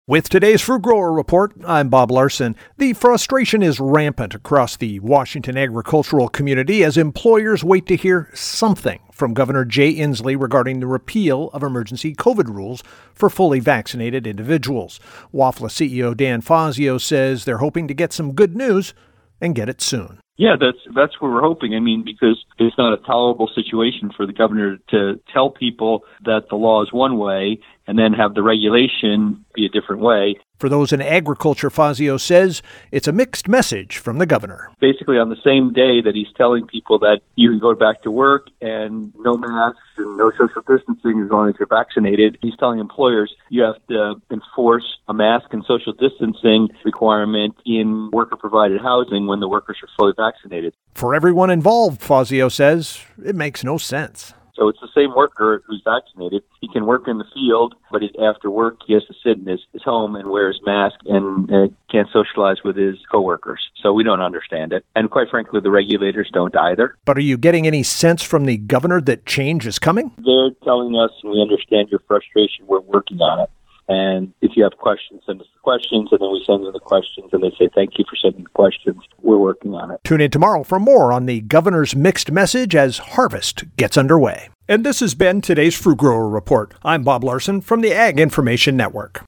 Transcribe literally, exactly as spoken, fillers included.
With today's Fruit Grower Report, I'm Bob Larson. The frustration is rampant across the Washington agricultural community as employers wait to hear something from Governor Jay Inslee regarding the repeal of emergency COVID rules for fully vaccinated individuals. WAFLA C E O Dan Fazio says they're hoping to get some good news and get it soon. Yeah, that's that's what we're hoping. I mean, because it's not a tolerable situation for the governor to tell people that the law is one way and then have the regulation be a different way. For those in agriculture, Fazio says it's a mixed message from the governor. Basically, on the same day that he's telling people that you can go back to work and no masks and no social distancing as long as you're vaccinated, he's telling employers you have to enforce a mask and social distancing requirement in worker-provided housing when the workers are fully vaccinated. For everyone involved, Fazio says, it makes no sense. So it's the same worker who's vaccinated. He can work in the field, but after work, he has to sit in his, his home and wear his mask and uh, can't socialize with his coworkers. So we don't understand it. And quite frankly, the regulators don't either. But are you getting any sense from the governor that change is coming? They're telling us, and we understand your frustration, we're working on it. And if you have questions, send us the questions, and then we send them the questions, and they say, thank you for sending the questions. We're working on it. Tune in tomorrow for more on the governor's mixed message as harvest gets underway. And this has been today's Fruit Grower Report. I'm Bob Larson from the Ag Information Network.